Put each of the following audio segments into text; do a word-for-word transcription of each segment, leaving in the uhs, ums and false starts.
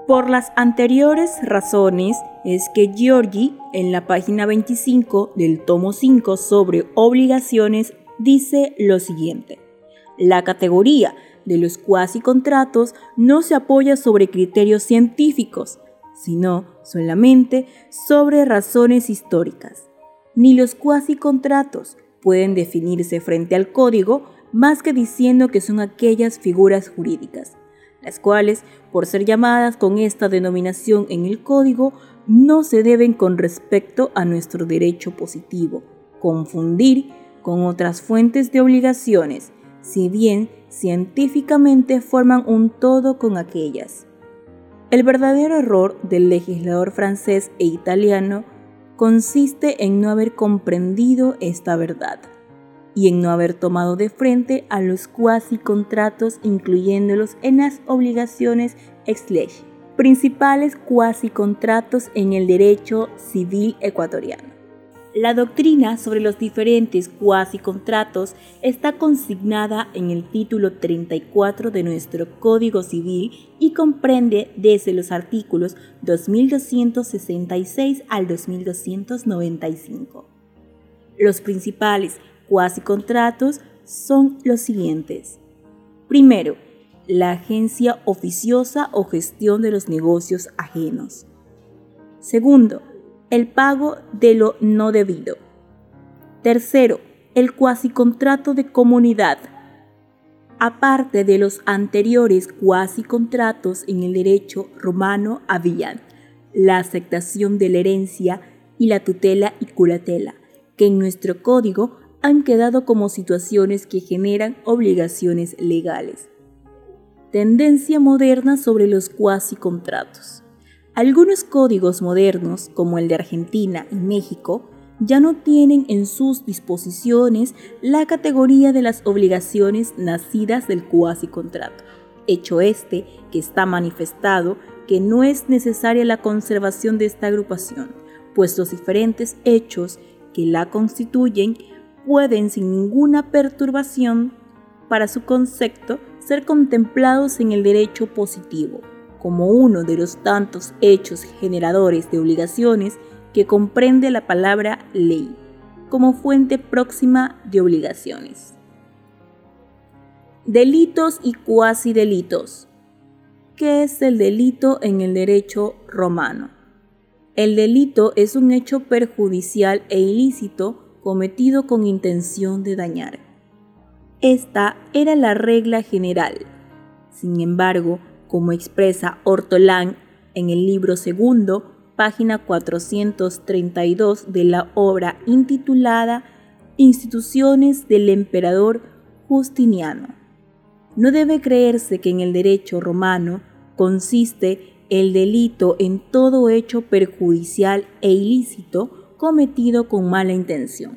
Por las anteriores razones es que Giorgi, en la página veinticinco del tomo cinco sobre obligaciones, dice lo siguiente: la categoría de los cuasicontratos no se apoya sobre criterios científicos, sino solamente sobre razones históricas. Ni los cuasicontratos pueden definirse frente al código más que diciendo que son aquellas figuras jurídicas, las cuales, por ser llamadas con esta denominación en el código, no se deben con respecto a nuestro derecho positivo confundir con otras fuentes de obligaciones, si bien científicamente forman un todo con aquellas. El verdadero error del legislador francés e italiano consiste en no haber comprendido esta verdad y en no haber tomado de frente a los cuasicontratos incluyéndolos en las obligaciones ex lege, principales cuasicontratos en el derecho civil ecuatoriano. La doctrina sobre los diferentes cuasicontratos está consignada en el título treinta y cuatro de nuestro Código Civil y comprende desde los artículos dos mil doscientos sesenta y seis al dos mil doscientos noventa y cinco. Los principales cuasicontratos son los siguientes. Primero, la agencia oficiosa o gestión de los negocios ajenos. Segundo, el pago de lo no debido. Tercero, el cuasicontrato de comunidad. Aparte de los anteriores cuasicontratos en el derecho romano habían la aceptación de la herencia y la tutela y curatela, que en nuestro código han quedado como situaciones que generan obligaciones legales. Tendencia moderna sobre los cuasicontratos. Algunos códigos modernos, como el de Argentina y México, ya no tienen en sus disposiciones la categoría de las obligaciones nacidas del cuasicontrato, hecho este que está manifestado que no es necesaria la conservación de esta agrupación, pues los diferentes hechos que la constituyen pueden sin ninguna perturbación para su concepto ser contemplados en el derecho positivo, como uno de los tantos hechos generadores de obligaciones que comprende la palabra ley, como fuente próxima de obligaciones. Delitos y cuasidelitos. ¿Qué es el delito en el derecho romano? El delito es un hecho perjudicial e ilícito cometido con intención de dañar. Esta era la regla general. Sin embargo, como expresa Ortolán en el libro segundo, página cuatrocientos treinta y dos de la obra intitulada Instituciones del Emperador Justiniano. No debe creerse que en el derecho romano consiste el delito en todo hecho perjudicial e ilícito cometido con mala intención.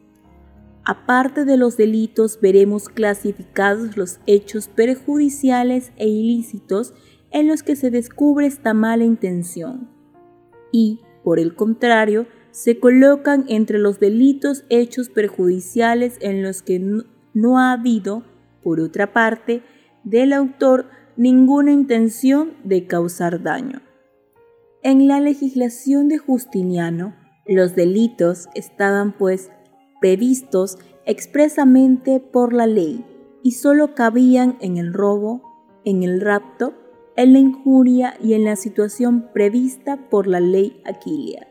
Aparte de los delitos, veremos clasificados los hechos perjudiciales e ilícitos en los que se descubre esta mala intención y, por el contrario, se colocan entre los delitos hechos perjudiciales en los que no, no ha habido, por otra parte, del autor ninguna intención de causar daño. En la legislación de Justiniano, los delitos estaban pues previstos expresamente por la ley y solo cabían en el robo, en el rapto, en la injuria y en la situación prevista por la ley Aquilia.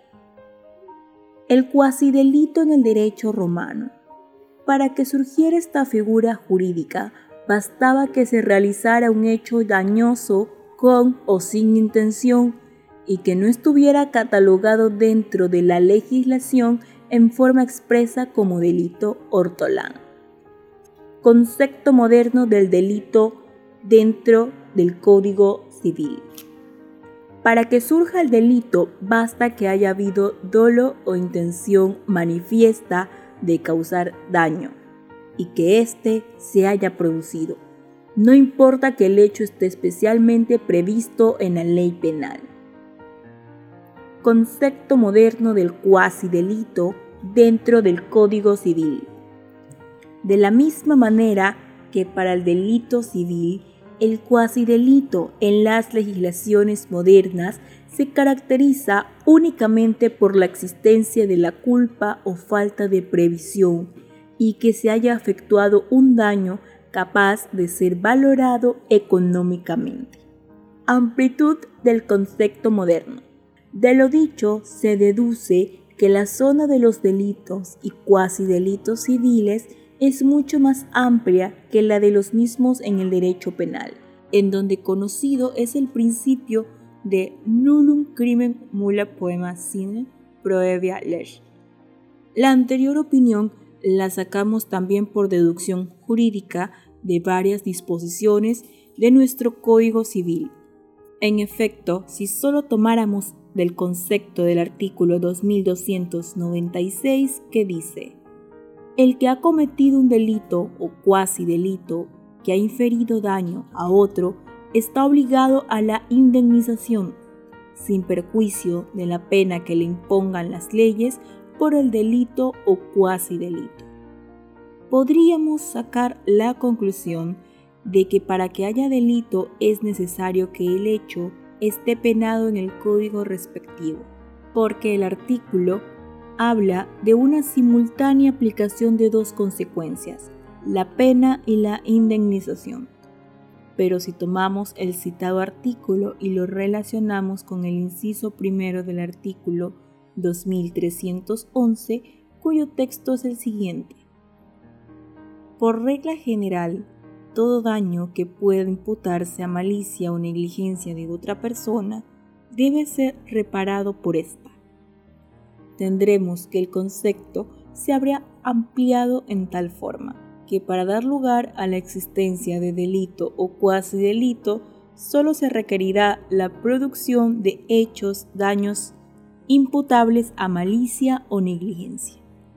El cuasidelito en el derecho romano. Para que surgiera esta figura jurídica, bastaba que se realizara un hecho dañoso con o sin intención y que no estuviera catalogado dentro de la legislación en forma expresa como delito Ortolán. Concepto moderno del delito dentro del Código Civil. Para que surja el delito basta que haya habido dolo o intención manifiesta de causar daño y que éste se haya producido. No importa que el hecho esté especialmente previsto en la ley penal. Concepto moderno del cuasidelito dentro del Código Civil. De la misma manera que para el delito civil El cuasidelito en las legislaciones modernas se caracteriza únicamente por la existencia de la culpa o falta de previsión y que se haya efectuado un daño capaz de ser valorado económicamente. Amplitud del concepto moderno. De lo dicho se deduce que la zona de los delitos y cuasidelitos civiles es mucho más amplia que la de los mismos en el derecho penal, en donde conocido es el principio de nullum crimen nulla poena sine prohibia lege. La anterior opinión la sacamos también por deducción jurídica de varias disposiciones de nuestro Código Civil. En efecto, si solo tomáramos del concepto del artículo dos mil doscientos noventa y seis que dice: el que ha cometido un delito o cuasi delito que ha inferido daño a otro está obligado a la indemnización, sin perjuicio de la pena que le impongan las leyes por el delito o cuasi delito. Podríamos sacar la conclusión de que para que haya delito es necesario que el hecho esté penado en el código respectivo, porque el artículo habla de una simultánea aplicación de dos consecuencias, la pena y la indemnización. Pero si tomamos el citado artículo y lo relacionamos con el inciso primero del artículo dos mil trescientos once, cuyo texto es el siguiente: por regla general, todo daño que pueda imputarse a malicia o negligencia de otra persona debe ser reparado por ésta. Tendremos que el concepto se habría ampliado en tal forma que para dar lugar a la existencia de delito o cuasi delito solo se requerirá la producción de hechos, daños imputables a malicia o negligencia.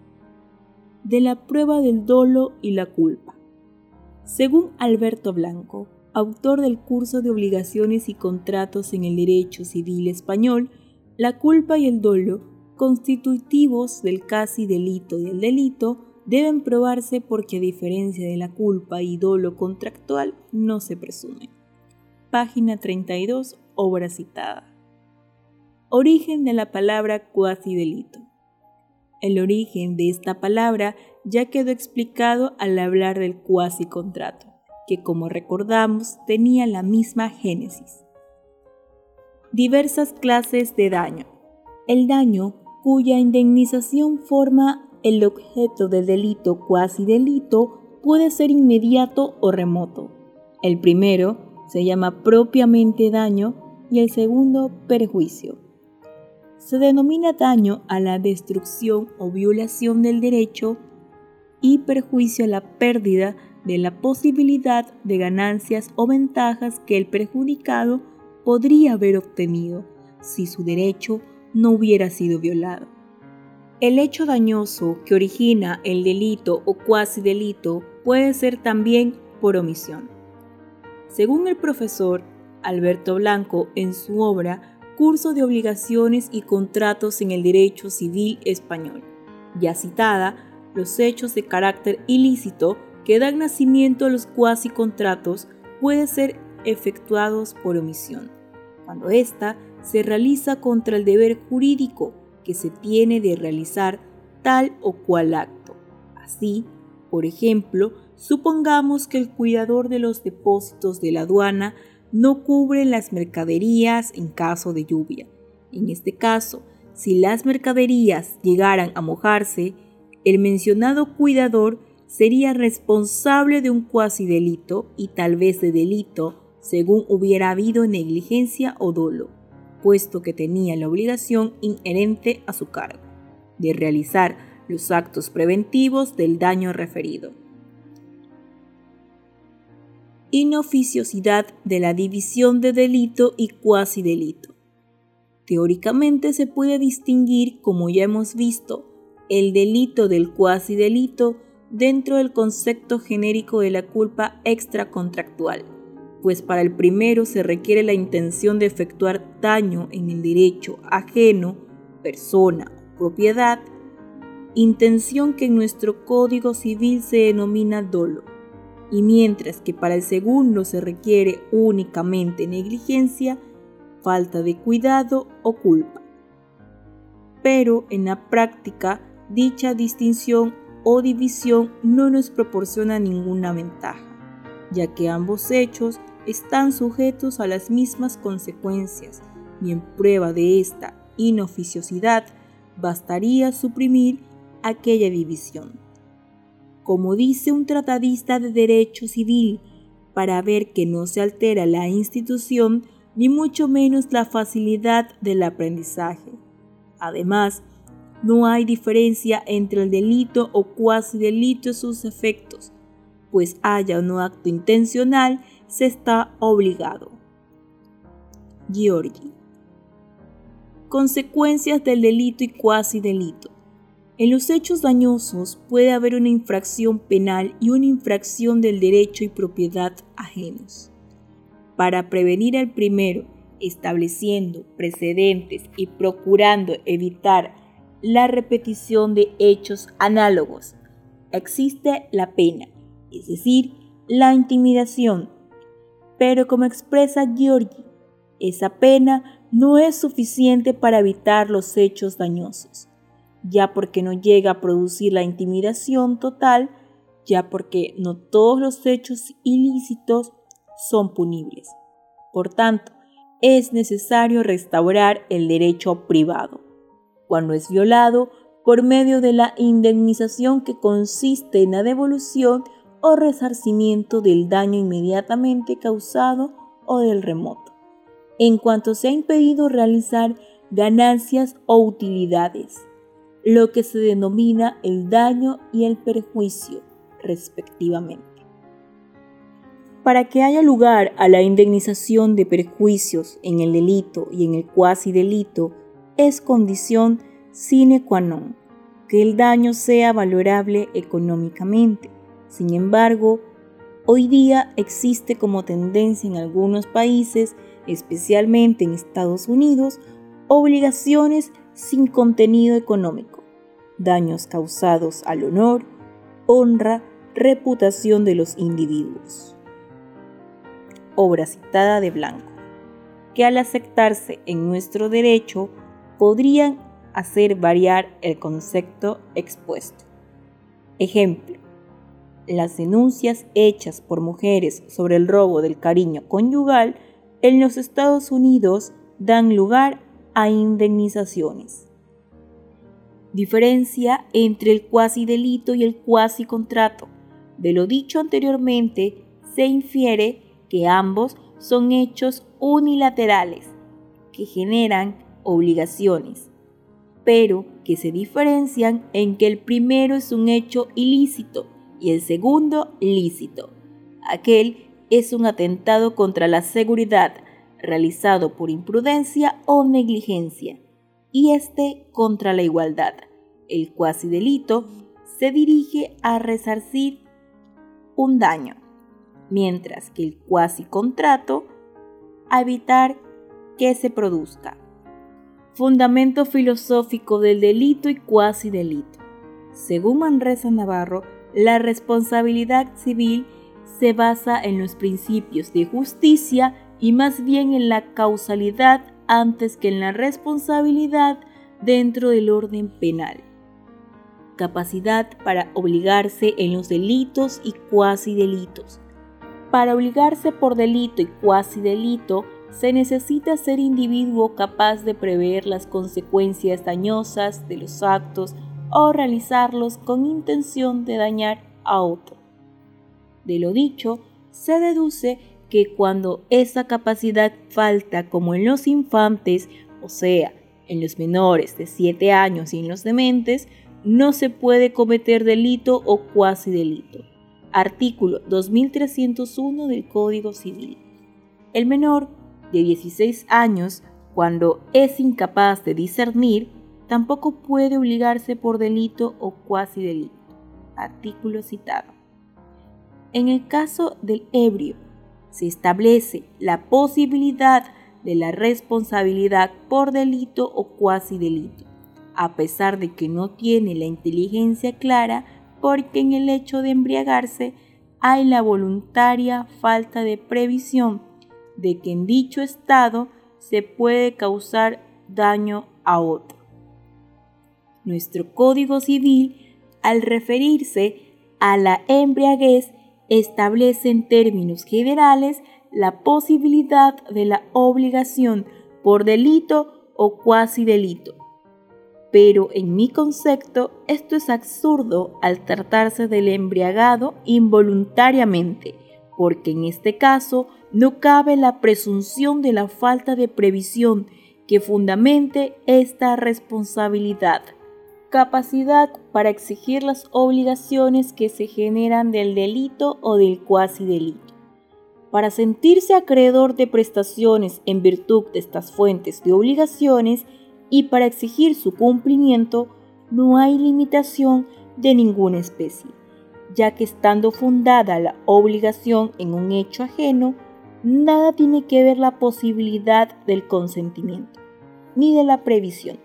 De la prueba del dolo y la culpa. Según Alberto Blanco, autor del curso de obligaciones y contratos en el derecho civil español, la culpa y el dolo, constitutivos del casi delito y el delito, deben probarse porque a diferencia de la culpa y dolo contractual no se presume. Página treinta y dos, obra citada. Origen de la palabra cuasi delito. El origen de esta palabra ya quedó explicado al hablar del cuasi contrato, que como recordamos tenía la misma génesis. Diversas clases de daño. El daño cuya indemnización forma el objeto del delito cuasi delito puede ser inmediato o remoto. El primero se llama propiamente daño y el segundo perjuicio. Se denomina daño a la destrucción o violación del derecho y perjuicio a la pérdida de la posibilidad de ganancias o ventajas que el perjudicado podría haber obtenido si su derecho no hubiera sido violado. El hecho dañoso que origina el delito o cuasi delito puede ser también por omisión. Según el profesor Alberto Blanco en su obra Curso de Obligaciones y Contratos en el Derecho Civil Español, ya citada, los hechos de carácter ilícito que dan nacimiento a los cuasi contratos pueden ser efectuados por omisión, cuando ésta se realiza contra el deber jurídico que se tiene de realizar tal o cual acto. Así, por ejemplo, supongamos que el cuidador de los depósitos de la aduana no cubre las mercaderías en caso de lluvia. En este caso, si las mercaderías llegaran a mojarse, el mencionado cuidador sería responsable de un cuasi delito y tal vez de delito según hubiera habido negligencia o dolo, puesto que tenía la obligación inherente a su cargo de realizar los actos preventivos del daño referido. Inoficiosidad de la división de delito y cuasi delito. Teóricamente se puede distinguir, como ya hemos visto, el delito del cuasi delito dentro del concepto genérico de la culpa extracontractual, pues para el primero se requiere la intención de efectuar daño en el derecho ajeno, persona o propiedad, intención que en nuestro Código Civil se denomina dolo, y mientras que para el segundo se requiere únicamente negligencia, falta de cuidado o culpa. Pero en la práctica, dicha distinción o división no nos proporciona ninguna ventaja, ya que ambos hechos están sujetos a las mismas consecuencias y en prueba de esta inoficiosidad bastaría suprimir aquella división. Como dice un tratadista de derecho civil, para ver que no se altera la institución ni mucho menos la facilidad del aprendizaje. Además, no hay diferencia entre el delito o cuasi delito y sus efectos, pues haya o no acto intencional, se está obligado. Giorgi. Consecuencias del delito y cuasi delito. En los hechos dañosos puede haber una infracción penal y una infracción del derecho y propiedad ajenos. Para prevenir el primero, estableciendo precedentes y procurando evitar la repetición de hechos análogos, existe la pena, es decir, la intimidación. Pero como expresa Giorgi, esa pena no es suficiente para evitar los hechos dañosos, ya porque no llega a producir la intimidación total, ya porque no todos los hechos ilícitos son punibles. Por tanto, es necesario restaurar el derecho privado, cuando es violado, por medio de la indemnización que consiste en la devolución o resarcimiento del daño inmediatamente causado o del remoto, en cuanto se ha impedido realizar ganancias o utilidades, lo que se denomina el daño y el perjuicio, respectivamente. Para que haya lugar a la indemnización de perjuicios en el delito y en el cuasi delito, es condición sine qua non que el daño sea valorable económicamente. Sin embargo, hoy día existe como tendencia en algunos países, especialmente en Estados Unidos, obligaciones sin contenido económico, daños causados al honor, honra, reputación de los individuos. Obra citada de Blanco, que al aceptarse en nuestro derecho podrían hacer variar el concepto expuesto. Ejemplo: las denuncias hechas por mujeres sobre el robo del cariño conyugal en los Estados Unidos dan lugar a indemnizaciones. Diferencia entre el cuasi delito y el cuasi contrato. De lo dicho anteriormente, se infiere que ambos son hechos unilaterales que generan obligaciones, pero que se diferencian en que el primero es un hecho ilícito y el segundo lícito. Aquel es un atentado contra la seguridad realizado por imprudencia o negligencia, y este contra la igualdad. El cuasi delito se dirige a resarcir un daño, mientras que el cuasi contrato a evitar que se produzca. Fundamento filosófico del delito y cuasi delito. Según Manresa Navarro, la responsabilidad civil se basa en los principios de justicia y más bien en la causalidad antes que en la responsabilidad dentro del orden penal. Capacidad para obligarse en los delitos y cuasi delitos. Para obligarse por delito y cuasi delito, se necesita ser individuo capaz de prever las consecuencias dañosas de los actos o realizarlos con intención de dañar a otro. De lo dicho, se deduce que cuando esa capacidad falta, como en los infantes, o sea, en los menores de siete años y en los dementes, no se puede cometer delito o cuasi delito. Artículo dos mil trescientos uno del Código Civil. El menor de dieciséis años, cuando es incapaz de discernir, tampoco puede obligarse por delito o cuasi delito. Artículo citado. En el caso del ebrio, se establece la posibilidad de la responsabilidad por delito o cuasi delito, a pesar de que no tiene la inteligencia clara, porque en el hecho de embriagarse hay la voluntaria falta de previsión de que en dicho estado se puede causar daño a otro. Nuestro Código Civil, al referirse a la embriaguez, establece en términos generales la posibilidad de la obligación por delito o cuasi delito. Pero en mi concepto, esto es absurdo al tratarse del embriagado involuntariamente, porque en este caso no cabe la presunción de la falta de previsión que fundamente esta responsabilidad. Capacidad para exigir las obligaciones que se generan del delito o del cuasi delito. Para sentirse acreedor de prestaciones en virtud de estas fuentes de obligaciones y para exigir su cumplimiento, no hay limitación de ninguna especie, ya que estando fundada la obligación en un hecho ajeno, nada tiene que ver la posibilidad del consentimiento, ni de la previsión.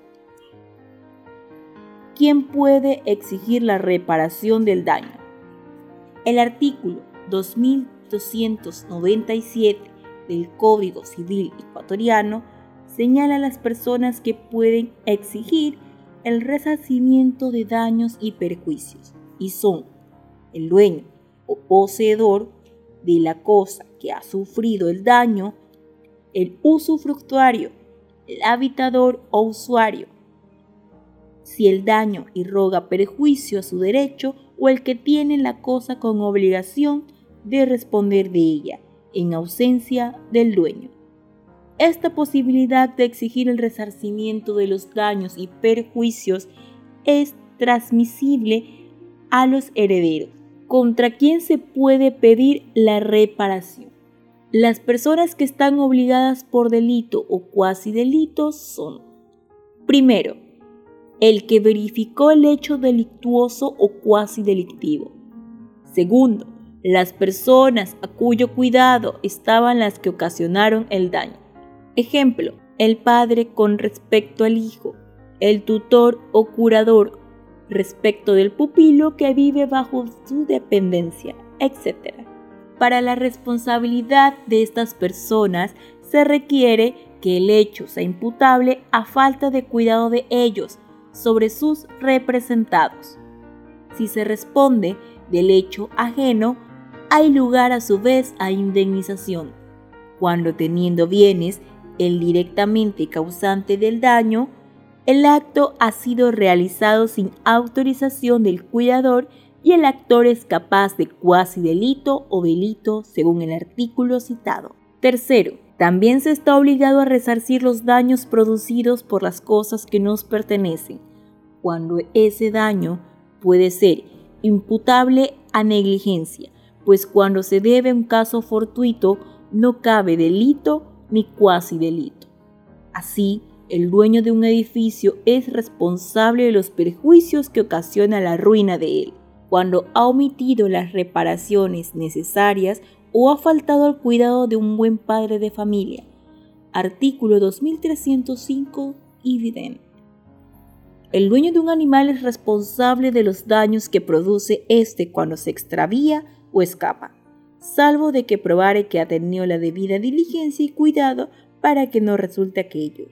¿Quién puede exigir la reparación del daño? El artículo dos mil doscientos noventa y siete del Código Civil ecuatoriano señala a las personas que pueden exigir el resarcimiento de daños y perjuicios, y son el dueño o poseedor de la cosa que ha sufrido el daño, el usufructuario, el habitador o usuario, si el daño irroga perjuicio a su derecho, o el que tiene la cosa con obligación de responder de ella, en ausencia del dueño. Esta posibilidad de exigir el resarcimiento de los daños y perjuicios es transmisible a los herederos, contra quien se puede pedir la reparación. Las personas que están obligadas por delito o cuasi delito son: primero, el que verificó el hecho delictuoso o cuasi delictivo. Segundo, las personas a cuyo cuidado estaban las que ocasionaron el daño. Ejemplo, el padre con respecto al hijo, el tutor o curador respecto del pupilo que vive bajo su dependencia, etcétera. Para la responsabilidad de estas personas se requiere que el hecho sea imputable a falta de cuidado de ellos sobre sus representados. Si se responde del hecho ajeno, hay lugar a su vez a indemnización, cuando teniendo bienes el directamente causante del daño, el acto ha sido realizado sin autorización del cuidador y el actor es capaz de cuasi delito o delito según el artículo citado. Tercero, también se está obligado a resarcir los daños producidos por las cosas que nos pertenecen, cuando ese daño puede ser imputable a negligencia, pues cuando se debe a un caso fortuito no cabe delito ni cuasi delito. Así, el dueño de un edificio es responsable de los perjuicios que ocasiona la ruina de él, cuando ha omitido las reparaciones necesarias o ha faltado al cuidado de un buen padre de familia. Artículo dos mil trescientos cinco idem. El dueño de un animal es responsable de los daños que produce éste cuando se extravía o escapa, salvo de que probare que ha tenido la debida diligencia y cuidado para que no resulte aquello.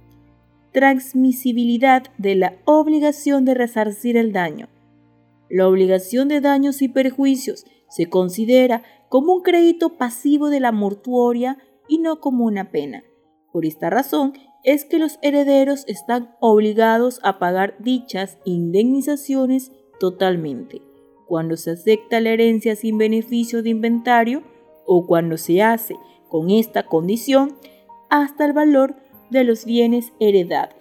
Transmisibilidad de la obligación de resarcir el daño. La obligación de daños y perjuicios se considera como un crédito pasivo de la mortuoria y no como una pena. Por esta razón es que los herederos están obligados a pagar dichas indemnizaciones totalmente, cuando se acepta la herencia sin beneficio de inventario o cuando se hace con esta condición hasta el valor de los bienes heredados.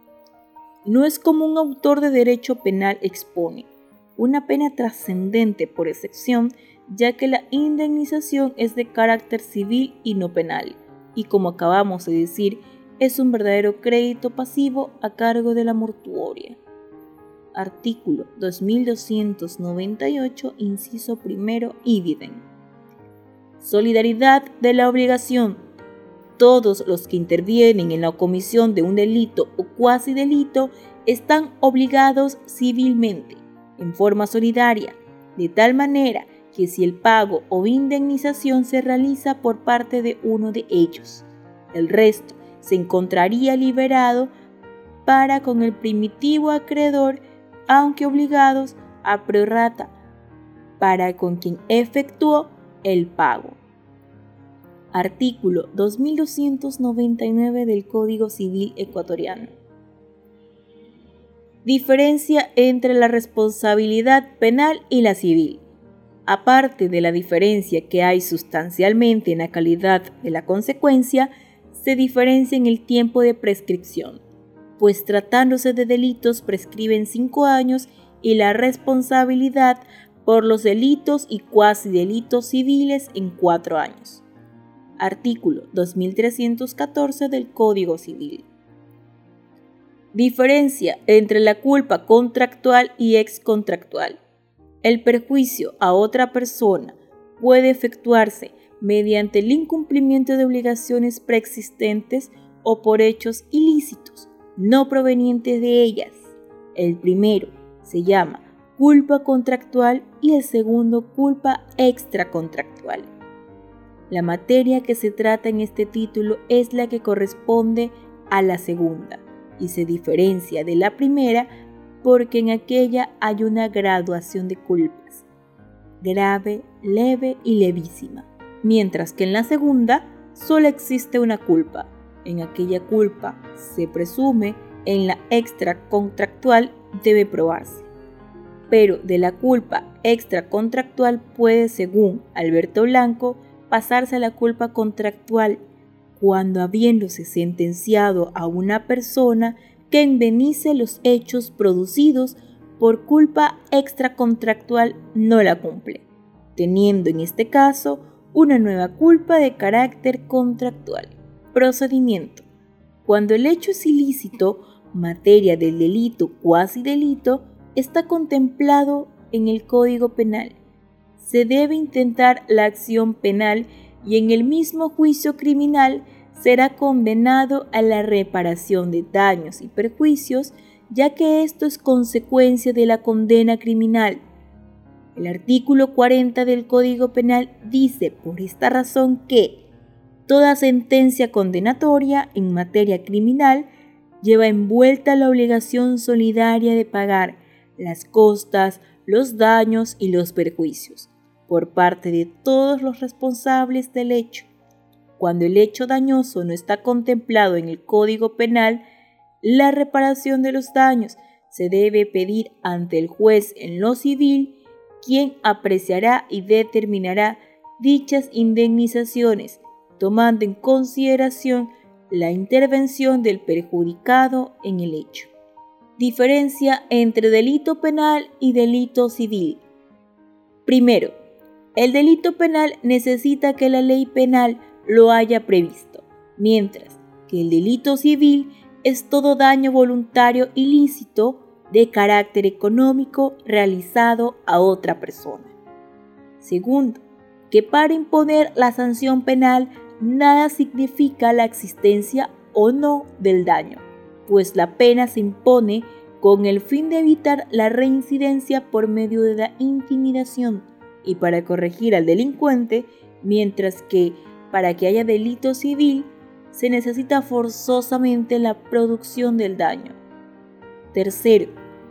No es como un autor de derecho penal expone, una pena trascendente por excepción, ya que la indemnización es de carácter civil y no penal, y como acabamos de decir, es un verdadero crédito pasivo a cargo de la mortuoria. Artículo dos mil doscientos noventa y ocho, inciso primero, idem. Solidaridad de la obligación. Todos los que intervienen en la comisión de un delito o cuasi delito están obligados civilmente, en forma solidaria, de tal manera que si el pago o indemnización se realiza por parte de uno de ellos, el resto se encontraría liberado para con el primitivo acreedor, aunque obligados a prorrata para con quien efectuó el pago. Artículo dos mil doscientos noventa y nueve del Código Civil ecuatoriano. Diferencia entre la responsabilidad penal y la civil. Aparte de la diferencia que hay sustancialmente en la calidad de la consecuencia, se diferencia en el tiempo de prescripción, pues tratándose de delitos prescriben cinco años y la responsabilidad por los delitos y cuasi delitos civiles en cuatro años. Artículo dos mil trescientos catorce del Código Civil. Diferencia entre la culpa contractual y excontractual. El perjuicio a otra persona puede efectuarse mediante el incumplimiento de obligaciones preexistentes o por hechos ilícitos, no provenientes de ellas. El primero se llama culpa contractual y el segundo culpa extracontractual. La materia que se trata en este título es la que corresponde a la segunda y se diferencia de la primera porque en aquella hay una graduación de culpas, grave, leve y levísima, mientras que en la segunda solo existe una culpa. En aquella culpa se presume, en la extracontractual debe probarse. Pero de la culpa extracontractual puede, según Alberto Blanco, pasarse a la culpa contractual cuando, habiéndose sentenciado a una persona que indemnice los hechos producidos por culpa extracontractual, no la cumple, teniendo en este caso una nueva culpa de carácter contractual. Procedimiento. Cuando el hecho es ilícito, materia del delito cuasi delito, está contemplado en el Código Penal. Se debe intentar la acción penal y en el mismo juicio criminal será condenado a la reparación de daños y perjuicios, ya que esto es consecuencia de la condena criminal. El artículo cuarenta del Código Penal dice por esta razón que toda sentencia condenatoria en materia criminal lleva envuelta la obligación solidaria de pagar las costas, los daños y los perjuicios por parte de todos los responsables del hecho. Cuando el hecho dañoso no está contemplado en el Código Penal, la reparación de los daños se debe pedir ante el juez en lo civil, quien apreciará y determinará dichas indemnizaciones, tomando en consideración la intervención del perjudicado en el hecho. Diferencia entre delito penal y delito civil. Primero, el delito penal necesita que la ley penal lo haya previsto, mientras que el delito civil es todo daño voluntario ilícito de carácter económico realizado a otra persona. Segundo, que para imponer la sanción penal nada significa la existencia o no del daño, pues la pena se impone con el fin de evitar la reincidencia por medio de la intimidación y para corregir al delincuente, mientras que para que haya delito civil se necesita forzosamente la producción del daño. Tercero,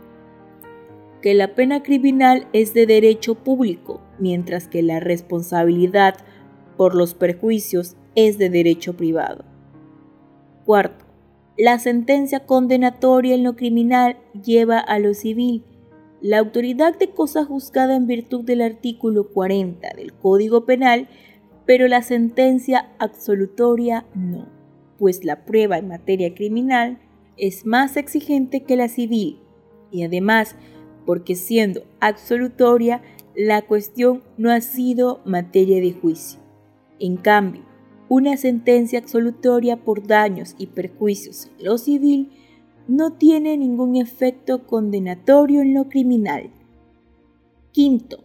que la pena criminal es de derecho público, mientras que la responsabilidad por los perjuicios es de derecho privado. Cuarto, la sentencia condenatoria en lo criminal lleva a lo civil. La autoridad de cosa juzgada en virtud del artículo cuarenta del Código Penal, pero la sentencia absolutoria no, pues la prueba en materia criminal es más exigente que la civil y además porque siendo absolutoria la cuestión no ha sido materia de juicio. En cambio, una sentencia absolutoria por daños y perjuicios en lo civil no tiene ningún efecto condenatorio en lo criminal. Quinto,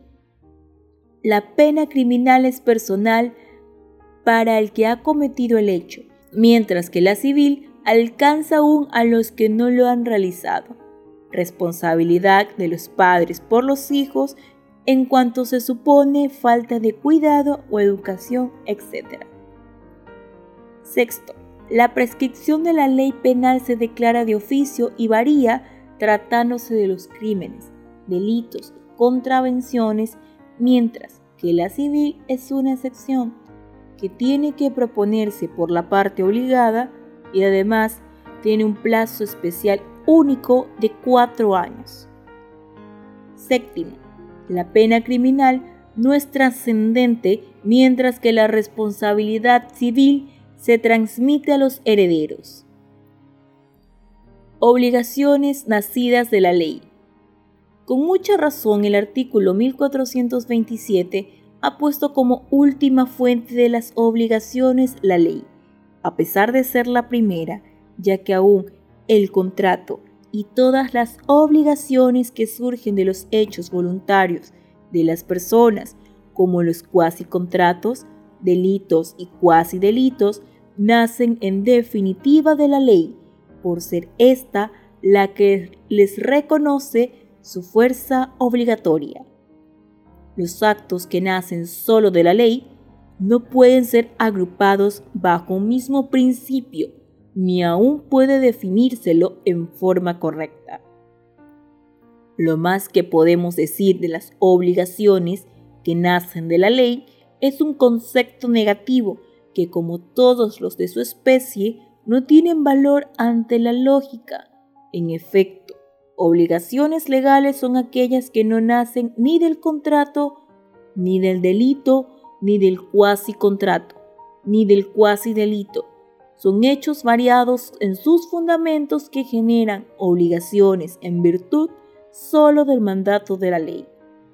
la pena criminal es personal para el que ha cometido el hecho, mientras que la civil alcanza aún a los que no lo han realizado. Responsabilidad de los padres por los hijos en cuanto se supone falta de cuidado o educación, etcétera. Sexto, la prescripción de la ley penal se declara de oficio y varía tratándose de los crímenes, delitos, contravenciones, mientras que la civil es una excepción que tiene que proponerse por la parte obligada y además tiene un plazo especial único de cuatro años. Séptimo, la pena criminal no es trascendente, mientras que la responsabilidad civil se transmite a los herederos. Obligaciones nacidas de la ley. Con mucha razón, el artículo mil cuatrocientos veintisiete ha puesto como última fuente de las obligaciones la ley, a pesar de ser la primera, ya que aún el contrato y todas las obligaciones que surgen de los hechos voluntarios de las personas, como los cuasicontratos, delitos y cuasidelitos, nacen en definitiva de la ley, por ser esta la que les reconoce su fuerza obligatoria. Los actos que nacen solo de la ley no pueden ser agrupados bajo un mismo principio, ni aún puede definírselo en forma correcta. Lo más que podemos decir de las obligaciones que nacen de la ley es un concepto negativo que, como todos los de su especie, no tienen valor ante la lógica. En efecto, obligaciones legales son aquellas que no nacen ni del contrato, ni del delito, ni del cuasicontrato, ni del cuasidelito. Son hechos variados en sus fundamentos que generan obligaciones en virtud solo del mandato de la ley.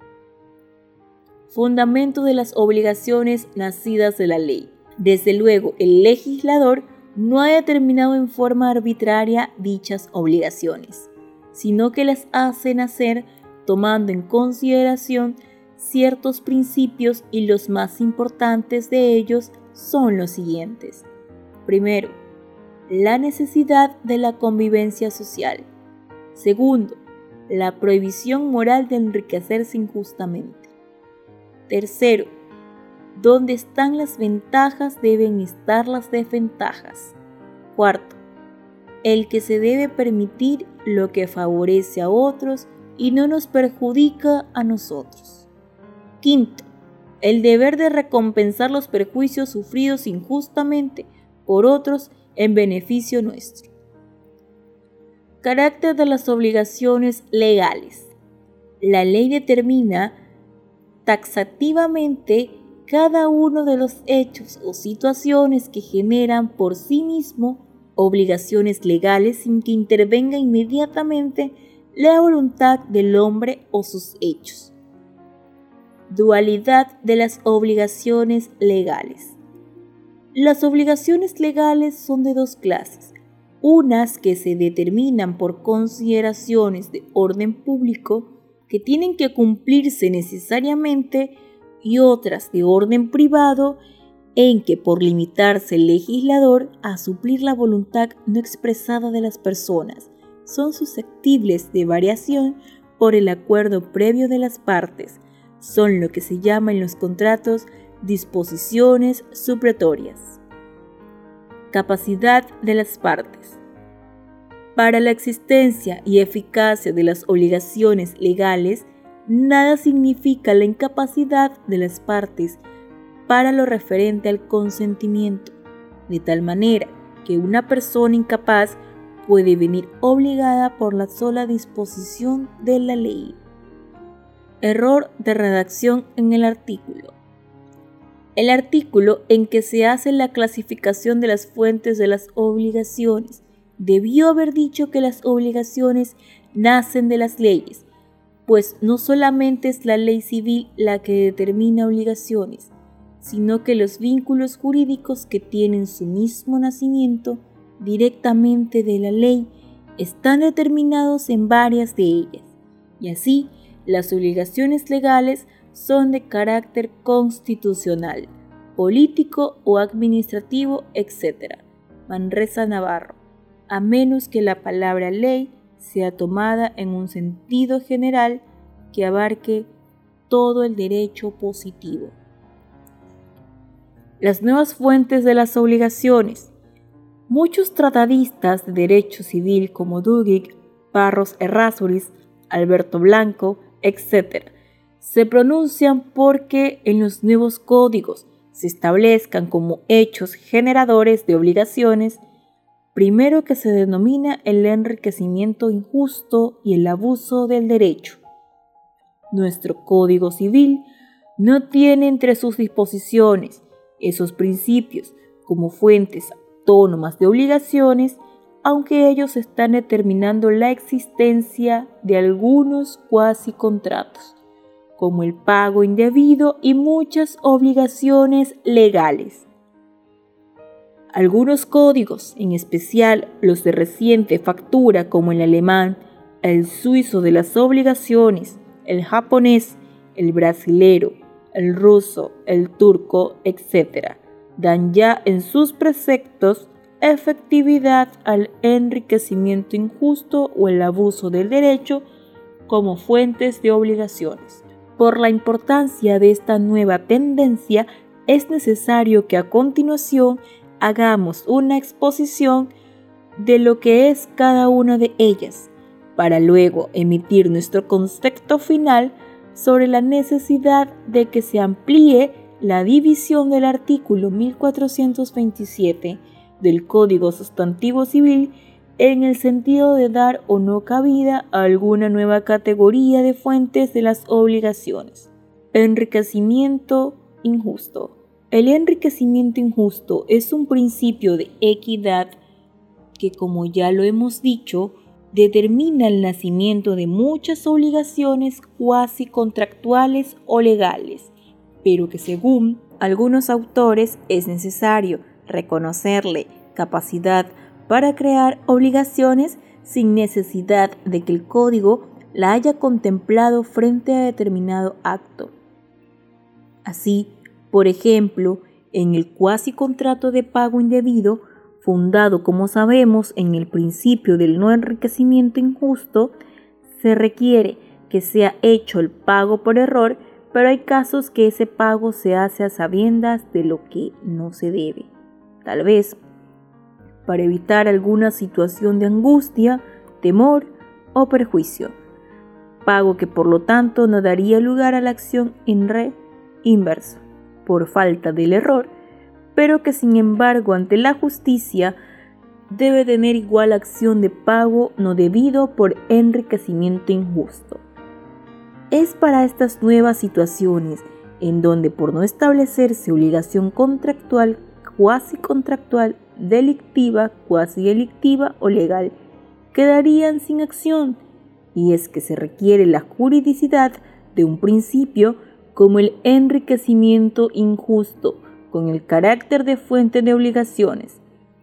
Fundamento de las obligaciones nacidas de la ley. Desde luego, el legislador no ha determinado en forma arbitraria dichas obligaciones, sino que las hace nacer tomando en consideración ciertos principios, y los más importantes de ellos son los siguientes. Primero, la necesidad de la convivencia social. Segundo, la prohibición moral de enriquecerse injustamente. Tercero, donde están las ventajas deben estar las desventajas. Cuarto, el que se debe permitir lo que favorece a otros y no nos perjudica a nosotros. Quinto, el deber de recompensar los perjuicios sufridos injustamente por otros en beneficio nuestro. Carácter de las obligaciones legales. La ley determina taxativamente cada uno de los hechos o situaciones que generan por sí mismo obligaciones legales sin que intervenga inmediatamente la voluntad del hombre o sus hechos. Dualidad de las obligaciones legales. Las obligaciones legales son de dos clases, unas que se determinan por consideraciones de orden público que tienen que cumplirse necesariamente y otras de orden privado en que por limitarse el legislador a suplir la voluntad no expresada de las personas son susceptibles de variación por el acuerdo previo de las partes. Son lo que se llama en los contratos disposiciones supletorias. Capacidad de las partes. Para la existencia y eficacia de las obligaciones legales, nada significa la incapacidad de las partes para lo referente al consentimiento, de tal manera que una persona incapaz puede venir obligada por la sola disposición de la ley. Error de redacción en el artículo. El artículo en que se hace la clasificación de las fuentes de las obligaciones debió haber dicho que las obligaciones nacen de las leyes, pues no solamente es la ley civil la que determina obligaciones, sino que los vínculos jurídicos que tienen su mismo nacimiento directamente de la ley están determinados en varias de ellas, y así las obligaciones legales son de carácter constitucional, político o administrativo, etcétera. Manresa Navarro, a menos que la palabra ley sea tomada en un sentido general que abarque todo el derecho positivo. Las nuevas fuentes de las obligaciones. Muchos tratadistas de derecho civil como Duhigg, Barros Errázuriz, Alberto Blanco, etcétera, se pronuncian porque en los nuevos códigos se establezcan como hechos generadores de obligaciones, primero que se denomina el enriquecimiento injusto y el abuso del derecho. Nuestro Código Civil no tiene entre sus disposiciones esos principios como fuentes autónomas de obligaciones, aunque ellos están determinando la existencia de algunos cuasi contratos, como el pago indebido y muchas obligaciones legales. Algunos códigos, en especial los de reciente factura como el alemán, el suizo de las obligaciones, el japonés, el brasilero, el ruso, el turco, etcétera, dan ya en sus preceptos efectividad al enriquecimiento injusto o el abuso del derecho como fuentes de obligaciones. Por la importancia de esta nueva tendencia, es necesario que a continuación hagamos una exposición de lo que es cada una de ellas, para luego emitir nuestro concepto final sobre la necesidad de que se amplíe la división del artículo mil cuatrocientos veintisiete del Código Sustantivo Civil en el sentido de dar o no cabida a alguna nueva categoría de fuentes de las obligaciones. Enriquecimiento injusto. El enriquecimiento injusto es un principio de equidad que, como ya lo hemos dicho, determina el nacimiento de muchas obligaciones cuasi contractuales o legales, pero que según algunos autores es necesario reconocerle capacidad para crear obligaciones sin necesidad de que el código la haya contemplado frente a determinado acto. Así, por ejemplo, en el cuasi contrato de pago indebido, fundado, como sabemos, en el principio del no enriquecimiento injusto, se requiere que sea hecho el pago por error, pero hay casos que ese pago se hace a sabiendas de lo que no se debe. Tal vez para evitar alguna situación de angustia, temor o perjuicio. Pago que por lo tanto no daría lugar a la acción en re inverso, por falta del error, pero que sin embargo ante la justicia debe tener igual acción de pago no debido por enriquecimiento injusto. Es para estas nuevas situaciones en donde por no establecerse obligación contractual, cuasi contractual, delictiva, cuasi delictiva o legal, quedarían sin acción, y es que se requiere la juridicidad de un principio como el enriquecimiento injusto, con el carácter de fuente de obligaciones.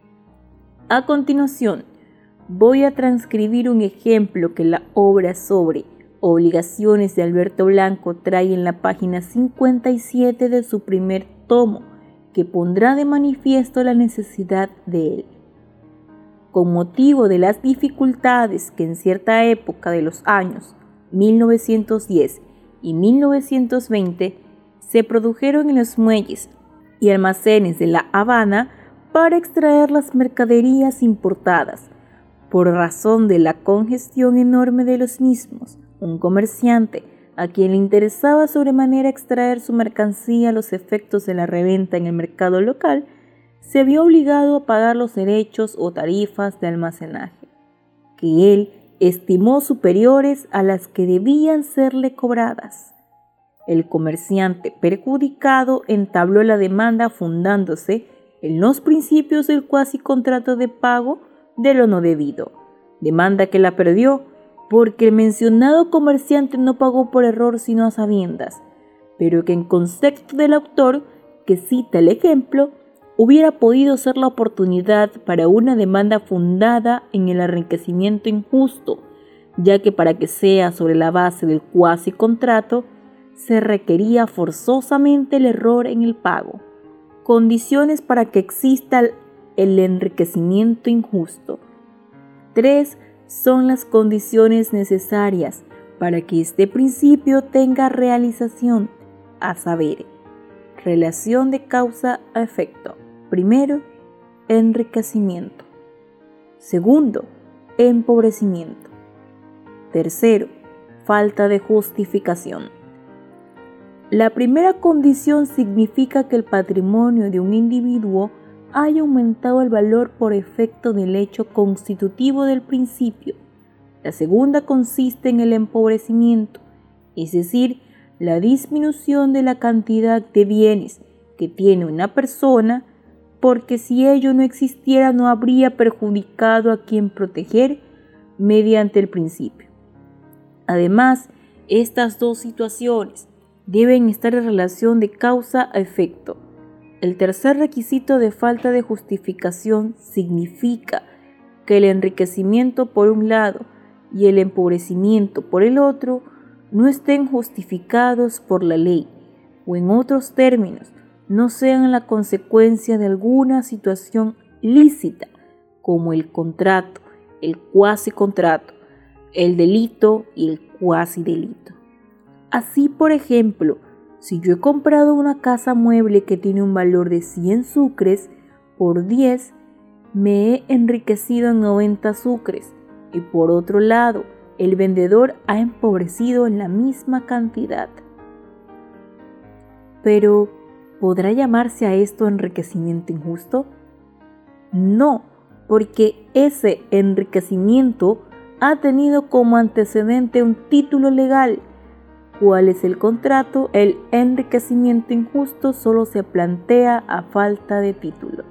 A continuación, voy a transcribir un ejemplo que la obra sobre obligaciones de Alberto Blanco trae en la página cincuenta y siete de su primer tomo, que pondrá de manifiesto la necesidad de él. Con motivo de las dificultades que en cierta época de los años mil novecientos diez y mil novecientos veinte se produjeron en los muelles y almacenes de La Habana para extraer las mercaderías importadas, por razón de la congestión enorme de los mismos, un comerciante a quien le interesaba sobremanera extraer su mercancía a los efectos de la reventa en el mercado local, se vio obligado a pagar los derechos o tarifas de almacenaje, que él estimó superiores a las que debían serle cobradas. El comerciante perjudicado entabló la demanda fundándose en los principios del cuasi contrato de pago de lo no debido, demanda que la perdió porque el mencionado comerciante no pagó por error sino a sabiendas, pero que en concepto del autor que cita el ejemplo, hubiera podido ser la oportunidad para una demanda fundada en el enriquecimiento injusto, ya que para que sea sobre la base del cuasi contrato, se requería forzosamente el error en el pago. Condiciones para que exista el enriquecimiento injusto. Tres son las condiciones necesarias para que este principio tenga realización, a saber, relación de causa a efecto. Primero, enriquecimiento. Segundo, empobrecimiento. Tercero, falta de justificación. La primera condición significa que el patrimonio de un individuo haya aumentado el valor por efecto del hecho constitutivo del principio. La segunda consiste en el empobrecimiento, es decir, la disminución de la cantidad de bienes que tiene una persona, porque si ello no existiera no habría perjudicado a quien proteger mediante el principio. Además, estas dos situaciones deben estar en relación de causa a efecto. El tercer requisito de falta de justificación significa que el enriquecimiento por un lado y el empobrecimiento por el otro no estén justificados por la ley, o en otros términos, no sean la consecuencia de alguna situación lícita, como el contrato, el cuasi contrato, el delito y el cuasi delito. Así, por ejemplo, si yo he comprado una casa mueble que tiene un valor de cien sucres, por diez me he enriquecido en noventa sucres, y por otro lado, el vendedor ha empobrecido en la misma cantidad. Pero, ¿podrá llamarse a esto enriquecimiento injusto? No, porque ese enriquecimiento ha tenido como antecedente un título legal. ¿Cuál es el contrato? El enriquecimiento injusto solo se plantea a falta de título.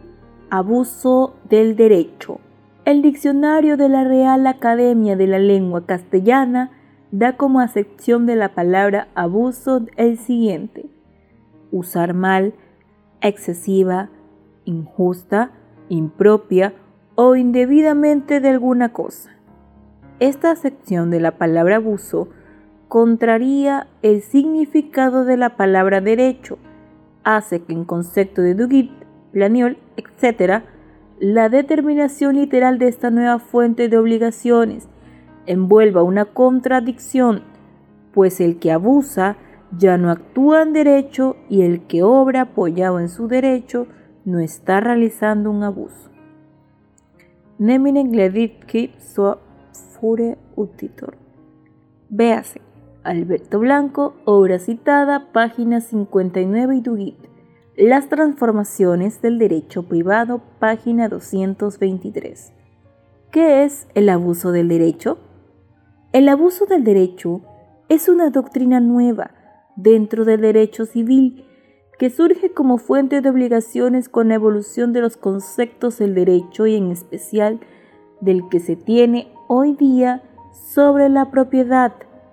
Abuso del derecho. El diccionario de la Real Academia de la Lengua Castellana da como acepción de la palabra abuso el siguiente: usar mal, excesiva, injusta, impropia o indebidamente de alguna cosa. Esta acepción de la palabra abuso contraría el significado de la palabra derecho, hace que en concepto de Duguid, Planiol, etcétera, la determinación literal de esta nueva fuente de obligaciones envuelva una contradicción, pues el que abusa ya no actúa en derecho y el que obra apoyado en su derecho no está realizando un abuso. Nemine gleditki so fure utitor. Véase, Alberto Blanco, obra citada, página cincuenta y nueve y Duguid. Las transformaciones del derecho privado, página doscientos veintitrés. ¿Qué es el abuso del derecho? El abuso del derecho es una doctrina nueva dentro del derecho civil que surge como fuente de obligaciones con la evolución de los conceptos del derecho y en especial del que se tiene hoy día sobre la propiedad.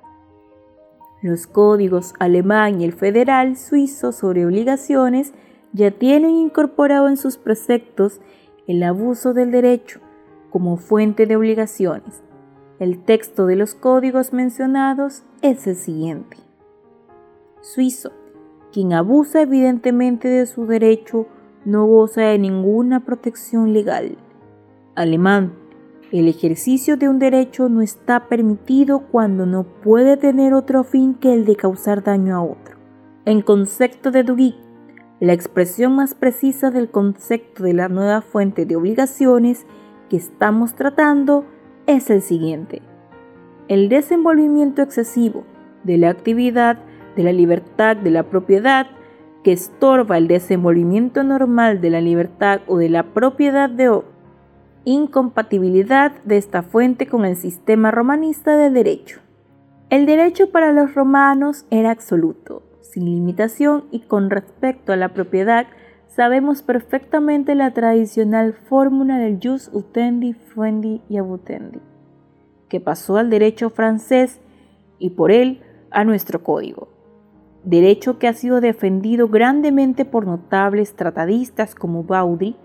Los códigos alemán y el federal suizo sobre obligaciones ya tienen incorporado en sus preceptos el abuso del derecho como fuente de obligaciones. El texto de los códigos mencionados es el siguiente. Suizo: quien abusa evidentemente de su derecho no goza de ninguna protección legal. Alemán: el ejercicio de un derecho no está permitido cuando no puede tener otro fin que el de causar daño a otro. En concepto de Duguid, la expresión más precisa del concepto de la nueva fuente de obligaciones que estamos tratando es el siguiente: el desenvolvimiento excesivo de la actividad de la libertad de la propiedad que estorba el desenvolvimiento normal de la libertad o de la propiedad de otro. Incompatibilidad de esta fuente con el sistema romanista del derecho. El derecho para los romanos era absoluto, sin limitación, y con respecto a la propiedad sabemos perfectamente la tradicional fórmula del jus utendi, fuendi y abutendi, que pasó al derecho francés y por él a nuestro código. Derecho que ha sido defendido grandemente por notables tratadistas como Baudry,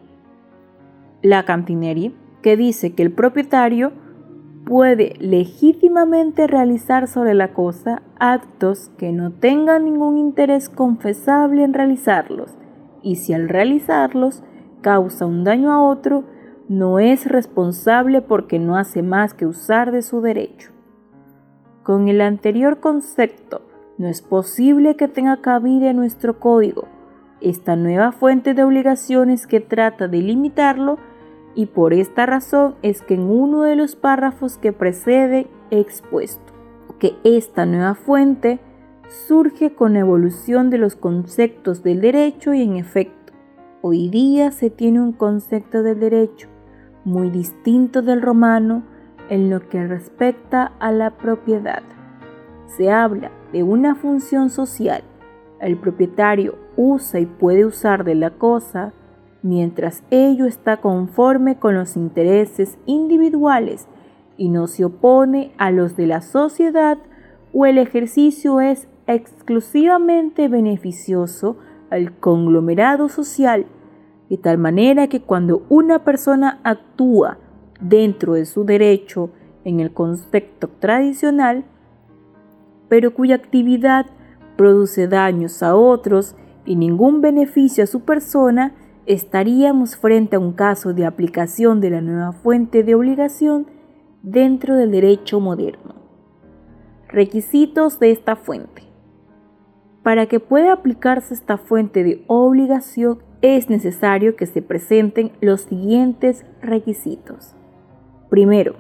La Cantineri, que dice que el propietario puede legítimamente realizar sobre la cosa actos que no tengan ningún interés confesable en realizarlos, y si al realizarlos causa un daño a otro, no es responsable porque no hace más que usar de su derecho. Con el anterior concepto, no es posible que tenga cabida en nuestro código esta nueva fuente de obligaciones que trata de limitarlo, y por esta razón es que en uno de los párrafos que precede he expuesto que esta nueva fuente surge con la evolución de los conceptos del derecho y en efecto, hoy día se tiene un concepto del derecho muy distinto del romano en lo que respecta a la propiedad. Se habla de una función social. El propietario usa y puede usar de la cosa mientras ello está conforme con los intereses individuales y no se opone a los de la sociedad, o el ejercicio es exclusivamente beneficioso al conglomerado social, de tal manera que cuando una persona actúa dentro de su derecho en el concepto tradicional, pero cuya actividad produce daños a otros y ningún beneficio a su persona, estaríamos frente a un caso de aplicación de la nueva fuente de obligación dentro del derecho moderno. Requisitos de esta fuente. Para que pueda aplicarse esta fuente de obligación es necesario que se presenten los siguientes requisitos. Primero,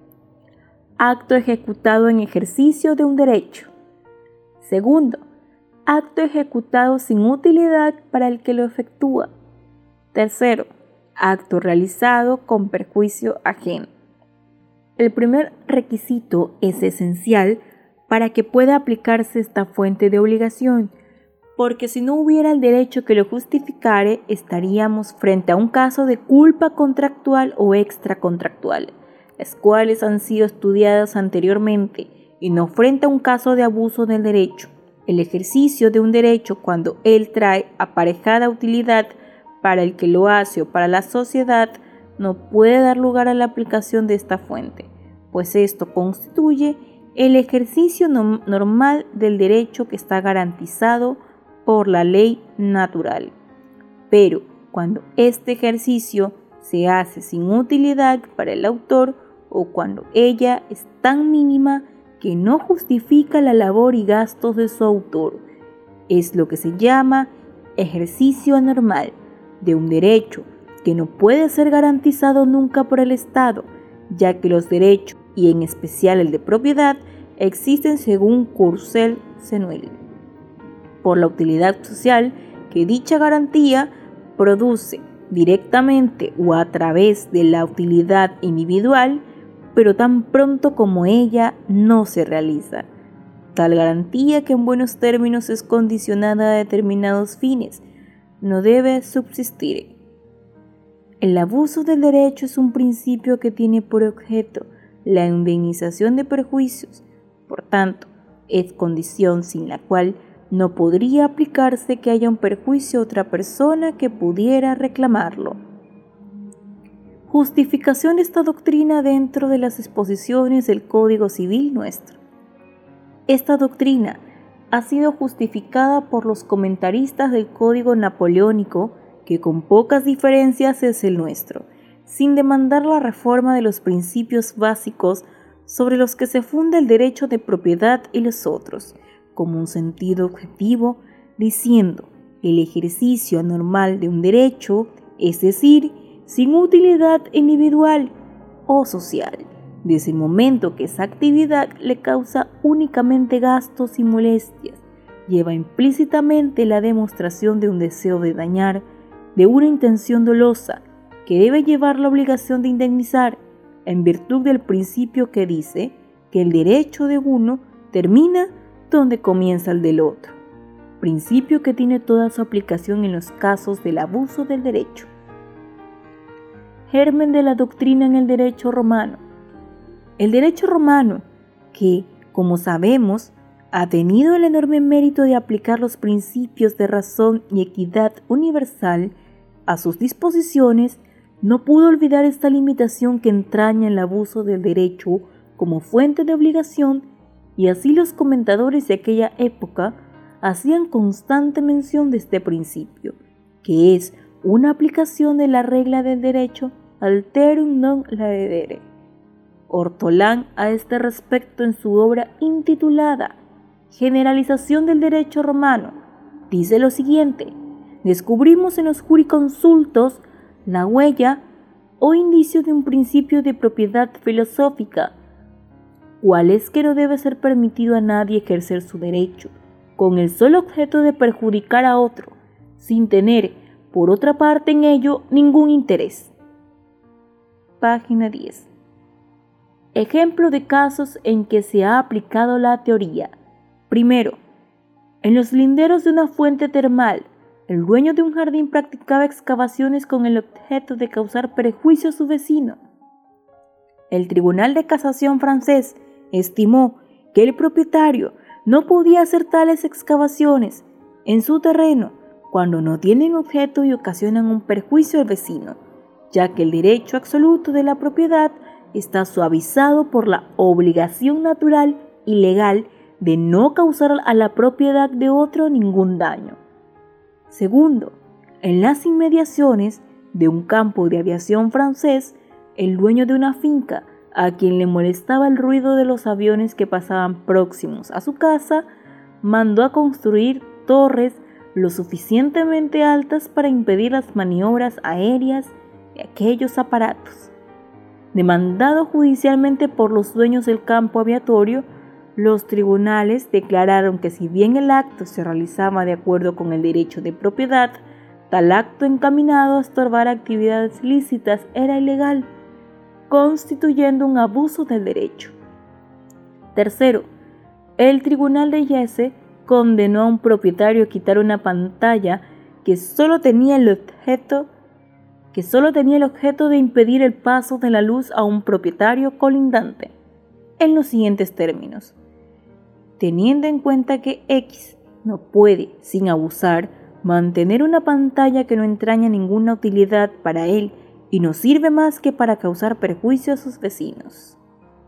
acto ejecutado en ejercicio de un derecho. Segundo, acto ejecutado sin utilidad para el que lo efectúa. Tercero, acto realizado con perjuicio ajeno. El primer requisito es esencial para que pueda aplicarse esta fuente de obligación, porque si no hubiera el derecho que lo justificare, estaríamos frente a un caso de culpa contractual o extracontractual, las cuales han sido estudiadas anteriormente, y no frente a un caso de abuso del derecho. El ejercicio de un derecho, cuando él trae aparejada utilidad para el que lo hace o para la sociedad, no puede dar lugar a la aplicación de esta fuente, pues esto constituye el ejercicio no- normal del derecho que está garantizado por la ley natural. Pero cuando este ejercicio se hace sin utilidad para el autor o cuando ella es tan mínima que no justifica la labor y gastos de su autor, es lo que se llama ejercicio anormal de un derecho que no puede ser garantizado nunca por el Estado, ya que los derechos, y en especial el de propiedad, existen según Courcelles-Senuel, por la utilidad social que dicha garantía produce directamente o a través de la utilidad individual, pero tan pronto como ella no se realiza. Tal garantía, que en buenos términos es condicionada a determinados fines, no debe subsistir. El abuso del derecho es un principio que tiene por objeto la indemnización de perjuicios, por tanto, es condición sin la cual no podría aplicarse que haya un perjuicio a otra persona que pudiera reclamarlo. Justificación de esta doctrina dentro de las exposiciones del Código Civil nuestro. Esta doctrina ha sido justificada por los comentaristas del Código Napoleónico, que con pocas diferencias es el nuestro, sin demandar la reforma de los principios básicos sobre los que se funda el derecho de propiedad y los otros, como un sentido objetivo, diciendo el ejercicio anormal de un derecho, es decir, sin utilidad individual o social, desde el momento que esa actividad le causa únicamente gastos y molestias, lleva implícitamente la demostración de un deseo de dañar, de una intención dolosa, que debe llevar la obligación de indemnizar, en virtud del principio que dice que el derecho de uno termina donde comienza el del otro, principio que tiene toda su aplicación en los casos del abuso del derecho. Germen de la doctrina en el derecho romano. El derecho romano, que, como sabemos, ha tenido el enorme mérito de aplicar los principios de razón y equidad universal a sus disposiciones, no pudo olvidar esta limitación que entraña el abuso del derecho como fuente de obligación, y así los comentadores de aquella época hacían constante mención de este principio, que es una aplicación de la regla del derecho alterum non ladere. Ortolán a este respecto en su obra intitulada Generalización del Derecho Romano. Dice lo siguiente: descubrimos en los jurisconsultos la huella o indicio de un principio de propiedad filosófica, cual es que no debe ser permitido a nadie ejercer su derecho con el solo objeto de perjudicar a otro, sin tener, por otra parte, en ello ningún interés. Página diez. Ejemplo de casos en que se ha aplicado la teoría. Primero, en los linderos de una fuente termal, el dueño de un jardín practicaba excavaciones con el objeto de causar perjuicio a su vecino. El Tribunal de Casación francés estimó que el propietario no podía hacer tales excavaciones en su terreno cuando no tienen objeto y ocasionan un perjuicio al vecino, ya que el derecho absoluto de la propiedad está suavizado por la obligación natural y legal de no causar a la propiedad de otro ningún daño. Segundo, en las inmediaciones de un campo de aviación francés, el dueño de una finca, a quien le molestaba el ruido de los aviones que pasaban próximos a su casa, mandó a construir torres lo suficientemente altas para impedir las maniobras aéreas de aquellos aparatos. Demandado judicialmente por los dueños del campo aviatorio, los tribunales declararon que si bien el acto se realizaba de acuerdo con el derecho de propiedad, tal acto encaminado a estorbar actividades lícitas era ilegal, constituyendo un abuso del derecho. Tercero, el tribunal de Hesse condenó a un propietario a quitar una pantalla que solo tenía el objeto que solo tenía el objeto de impedir el paso de la luz a un propietario colindante, en los siguientes términos: teniendo en cuenta que X no puede, sin abusar, mantener una pantalla que no entraña ninguna utilidad para él y no sirve más que para causar perjuicio a sus vecinos.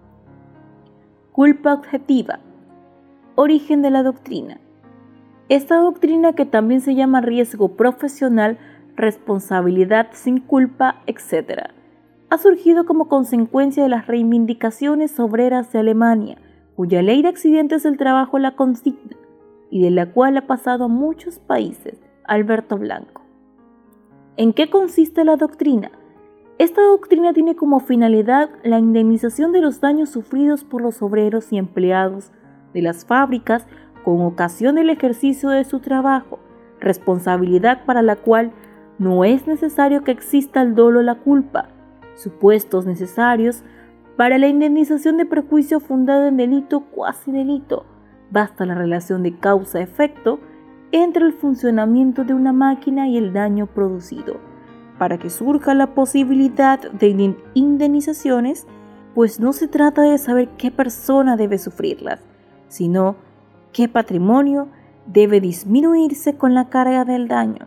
Culpa objetiva. Origen de la doctrina. Esta doctrina, que también se llama riesgo profesional, responsabilidad sin culpa, etcétera, ha surgido como consecuencia de las reivindicaciones obreras de Alemania, cuya ley de accidentes del trabajo la consigna y de la cual ha pasado a muchos países. Alberto Blanco. ¿En qué consiste la doctrina? Esta doctrina tiene como finalidad la indemnización de los daños sufridos por los obreros y empleados de las fábricas con ocasión del ejercicio de su trabajo, responsabilidad para la cual no es necesario que exista el dolo o la culpa, supuestos necesarios para la indemnización de perjuicio fundado en delito o cuasi delito. Basta la relación de causa-efecto entre el funcionamiento de una máquina y el daño producido, para que surja la posibilidad de indemnizaciones, pues no se trata de saber qué persona debe sufrirlas, sino qué patrimonio debe disminuirse con la carga del daño.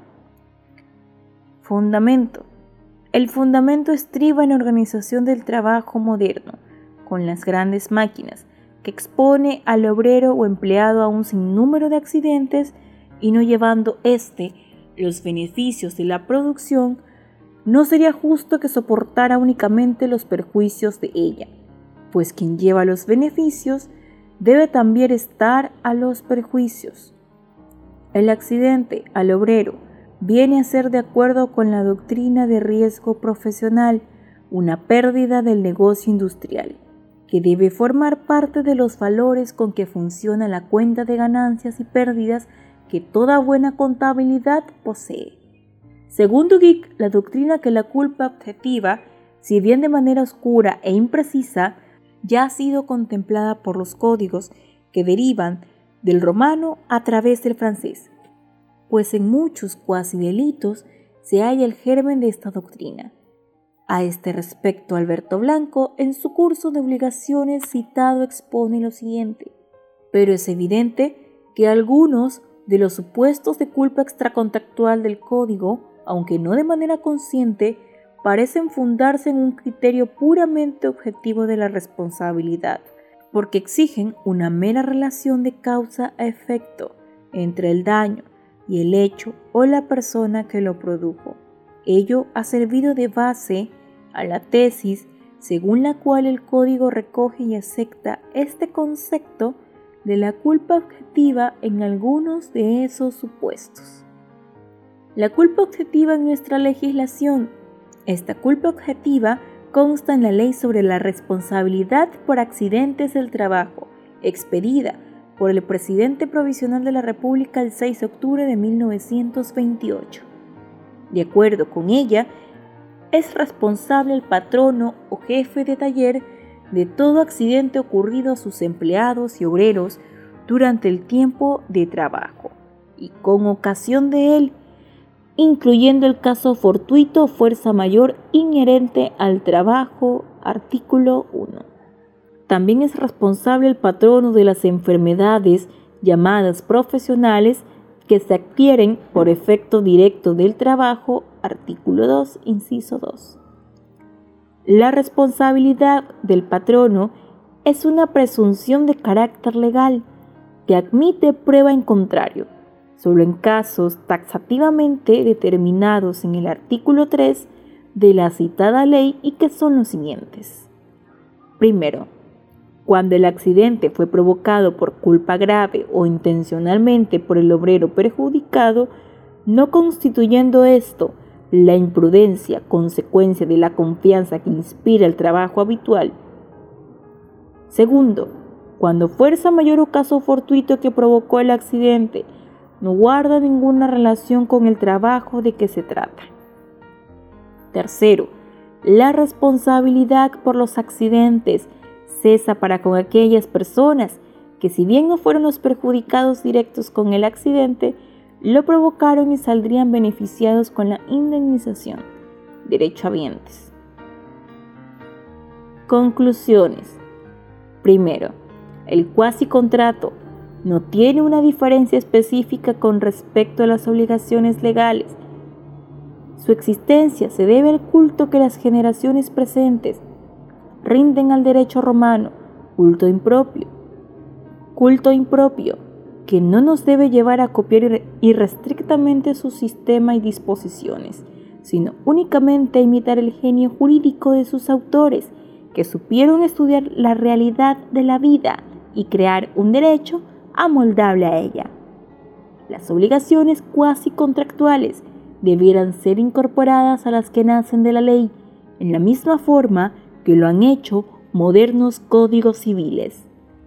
Fundamento. El fundamento estriba en la organización del trabajo moderno, con las grandes máquinas, que expone al obrero o empleado a un sinnúmero de accidentes y no llevando éste los beneficios de la producción, no sería justo que soportara únicamente los perjuicios de ella, pues quien lleva los beneficios debe también estar a los perjuicios. El accidente al obrero viene a ser, de acuerdo con la doctrina de riesgo profesional, una pérdida del negocio industrial, que debe formar parte de los valores con que funciona la cuenta de ganancias y pérdidas que toda buena contabilidad posee. Según Duguid, la doctrina que la culpa objetiva, si bien de manera oscura e imprecisa, ya ha sido contemplada por los códigos que derivan del romano a través del francés, pues en muchos cuasi delitos se halla el germen de esta doctrina. A este respecto, Alberto Blanco, en su curso de obligaciones citado, expone lo siguiente: pero es evidente que algunos de los supuestos de culpa extracontractual del código, aunque no de manera consciente, parecen fundarse en un criterio puramente objetivo de la responsabilidad, porque exigen una mera relación de causa a efecto entre el daño y el hecho o la persona que lo produjo. Ello ha servido de base a la tesis según la cual el código recoge y acepta este concepto de la culpa objetiva en algunos de esos supuestos. La culpa objetiva en nuestra legislación. Esta culpa objetiva consta en la Ley sobre la responsabilidad por accidentes del trabajo, expedida por el Presidente Provisional de la República el seis de octubre de mil novecientos veintiocho. De acuerdo con ella, es responsable el patrono o jefe de taller de todo accidente ocurrido a sus empleados y obreros durante el tiempo de trabajo y con ocasión de él, incluyendo el caso fortuito o fuerza mayor inherente al trabajo, artículo uno. También es responsable el patrono de las enfermedades llamadas profesionales que se adquieren por efecto directo del trabajo, artículo dos, inciso dos. La responsabilidad del patrono es una presunción de carácter legal que admite prueba en contrario, solo en casos taxativamente determinados en el artículo tres de la citada ley y que son los siguientes. Primero, cuando el accidente fue provocado por culpa grave o intencionalmente por el obrero perjudicado, no constituyendo esto la imprudencia consecuencia de la confianza que inspira el trabajo habitual. Segundo, cuando fuerza mayor o caso fortuito que provocó el accidente no guarda ninguna relación con el trabajo de que se trata. Tercero, la responsabilidad por los accidentes cesa para con aquellas personas que, si bien no fueron los perjudicados directos con el accidente, lo provocaron y saldrían beneficiados con la indemnización, derechohabientes. Conclusiones. Primero, el cuasicontrato no tiene una diferencia específica con respecto a las obligaciones legales. Su existencia se debe al culto que las generaciones presentes rinden al derecho romano, culto impropio, culto impropio, que no nos debe llevar a copiar irrestrictamente su sistema y disposiciones, sino únicamente a imitar el genio jurídico de sus autores, que supieron estudiar la realidad de la vida y crear un derecho amoldable a ella. Las obligaciones cuasi contractuales debieran ser incorporadas a las que nacen de la ley, en la misma forma que lo han hecho modernos códigos civiles.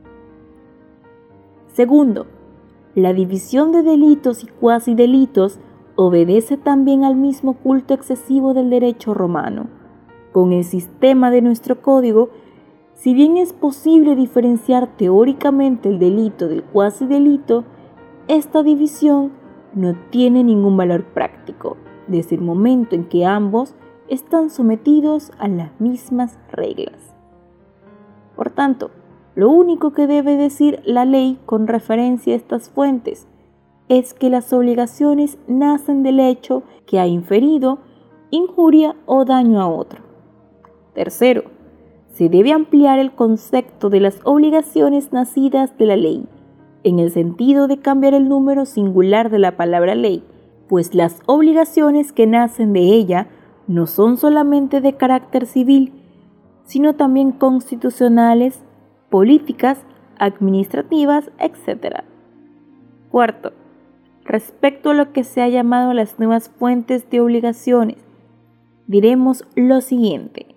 Segundo, la división de delitos y cuasi delitos obedece también al mismo culto excesivo del derecho romano. Con el sistema de nuestro código, si bien es posible diferenciar teóricamente el delito del cuasi delito, esta división no tiene ningún valor práctico, desde el momento en que ambos están sometidos a las mismas reglas. Por tanto, lo único que debe decir la ley con referencia a estas fuentes es que las obligaciones nacen del hecho que ha inferido injuria o daño a otro. Tercero, se debe ampliar el concepto de las obligaciones nacidas de la ley, en el sentido de cambiar el número singular de la palabra ley, pues las obligaciones que nacen de ella no son solamente de carácter civil, sino también constitucionales, políticas, administrativas, etcétera. Cuarto, respecto a lo que se ha llamado las nuevas fuentes de obligaciones, diremos lo siguiente.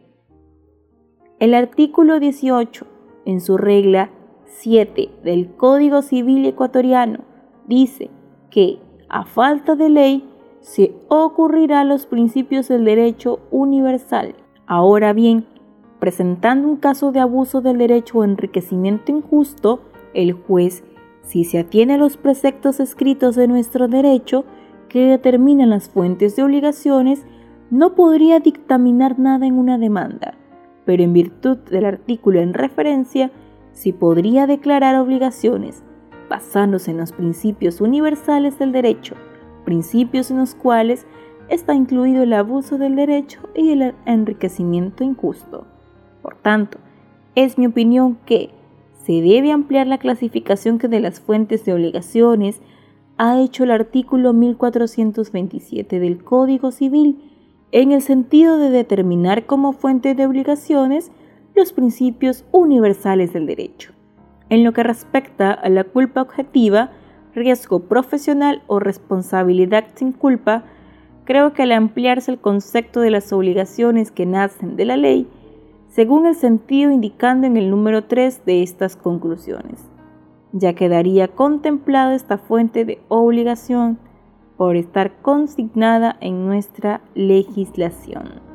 El artículo dieciocho, en su regla siete del Código Civil ecuatoriano, dice que, a falta de ley, se ocurrirá los principios del derecho universal. Ahora bien, presentando un caso de abuso del derecho o enriquecimiento injusto, el juez, si se atiene a los preceptos escritos de nuestro derecho que determinan las fuentes de obligaciones, no podría dictaminar nada en una demanda, pero en virtud del artículo en referencia, sí podría declarar obligaciones, basándose en los principios universales del derecho, principios en los cuales está incluido el abuso del derecho y el enriquecimiento injusto. Por tanto, es mi opinión que se debe ampliar la clasificación que de las fuentes de obligaciones ha hecho el artículo mil cuatrocientos veintisiete del Código Civil, en el sentido de determinar como fuente de obligaciones los principios universales del derecho. En lo que respecta a la culpa objetiva, riesgo profesional o responsabilidad sin culpa, creo que al ampliarse el concepto de las obligaciones que nacen de la ley, según el sentido indicando en el número tres de estas conclusiones, ya quedaría contemplada esta fuente de obligación por estar consignada en nuestra legislación.